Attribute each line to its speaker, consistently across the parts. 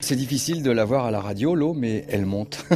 Speaker 1: C'est difficile de la voir à la radio, l'eau, mais elle monte.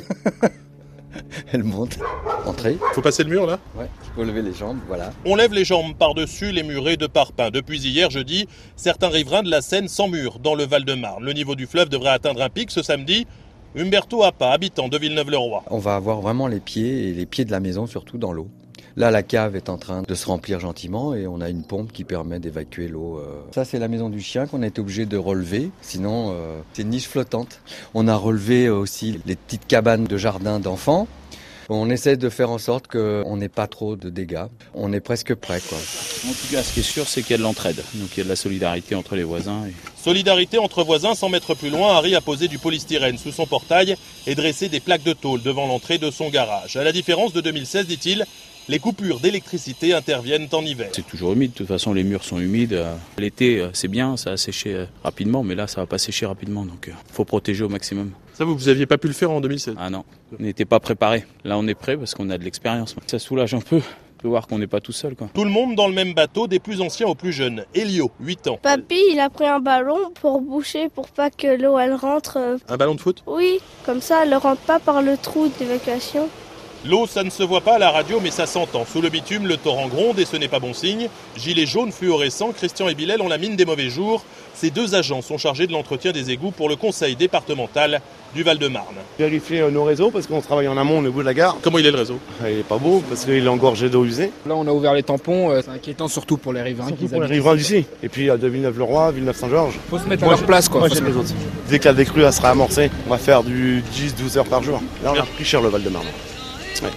Speaker 1: Elle monte. Entrez.
Speaker 2: Faut passer le mur là ?
Speaker 1: Ouais, il faut lever les jambes, voilà.
Speaker 2: On lève les jambes par-dessus les murets de parpaings. Depuis hier jeudi, certains riverains de la Seine s'emmurent dans le Val-de-Marne. Le niveau du fleuve devrait atteindre un pic ce samedi. Humberto Appa, habitant de Villeneuve-le-Roi.
Speaker 1: On va avoir vraiment les pieds, et les pieds de la maison surtout dans l'eau. Là, la cave est en train de se remplir gentiment et on a une pompe qui permet d'évacuer l'eau. Ça, c'est la maison du chien qu'on a été obligé de relever. Sinon, c'est une niche flottante. On a relevé aussi les petites cabanes de jardin d'enfants. On essaie de faire en sorte qu'on n'ait pas trop de dégâts. On est presque prêt, quoi.
Speaker 3: En tout cas, ce qui est sûr, c'est qu'il y a de l'entraide. Donc il y a de la solidarité entre les voisins.
Speaker 2: Solidarité entre voisins, 100 mètres plus loin, Harry a posé du polystyrène sous son portail et dressé des plaques de tôle devant l'entrée de son garage. À la différence de 2016, dit-il, les coupures d'électricité interviennent en hiver.
Speaker 3: C'est toujours humide, de toute façon les murs sont humides. L'été c'est bien, ça a séché rapidement, mais là ça va pas sécher rapidement, donc faut protéger au maximum.
Speaker 2: Ça, vous aviez pas pu le faire en 2016 ?
Speaker 3: Ah non, on n'était pas préparé. Là on est prêt parce qu'on a de l'expérience. Ça soulage un peu. On peut voir qu'on n'est pas tout seul, quoi.
Speaker 2: Tout le monde dans le même bateau, des plus anciens aux plus jeunes. Elio, 8 ans.
Speaker 4: Papy, il a pris un ballon pour boucher, pour pas que l'eau elle rentre.
Speaker 2: Un ballon de foot ?
Speaker 4: Oui, comme ça elle ne rentre pas par le trou d'évacuation.
Speaker 2: L'eau, ça ne se voit pas à la radio, mais ça s'entend. Sous le bitume, le torrent gronde et ce n'est pas bon signe. Gilet jaune fluorescent, Christian et Bilal ont la mine des mauvais jours. Ces deux agents sont chargés de l'entretien des égouts pour le conseil départemental du Val-de-Marne.
Speaker 5: Vérifier nos réseaux parce qu'on travaille en amont au bout de la gare.
Speaker 2: Comment il est le réseau ?
Speaker 5: Il est pas beau parce qu'il est engorgé d'eau usée.
Speaker 6: Là on a ouvert les tampons, c'est inquiétant surtout pour les riverains.
Speaker 5: Surtout pour les riverains d'ici. Et puis à de Villeneuve-le-Roi, Villeneuve-Saint-Georges.
Speaker 6: Faut se mettre à leur place, quoi.
Speaker 5: Moi j'aime les autres. Dès que la décrue sera amorcée, on va faire du 10-12 heures par jour. Là on a pris cher le Val-de-Marne. Ouais.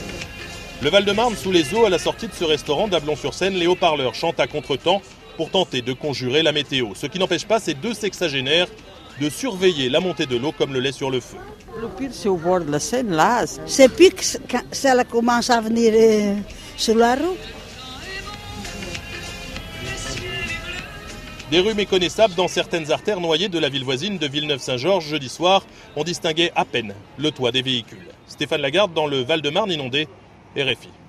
Speaker 2: Le Val-de-Marne sous les eaux à la sortie de ce restaurant d'Ablon-sur-Seine, les haut-parleurs chantent à contre-temps pour tenter de conjurer la météo. Ce qui n'empêche pas ces deux sexagénaires de surveiller la montée de l'eau comme le lait sur le feu.
Speaker 7: Le pire, c'est au bord de la Seine, là. C'est pire quand ça commence à venir sur la route.
Speaker 2: Des rues méconnaissables dans certaines artères noyées de la ville voisine de Villeneuve-Saint-Georges. Jeudi soir, on distinguait à peine le toit des véhicules. Stéphane Lagarde dans le Val-de-Marne inondé, RFI.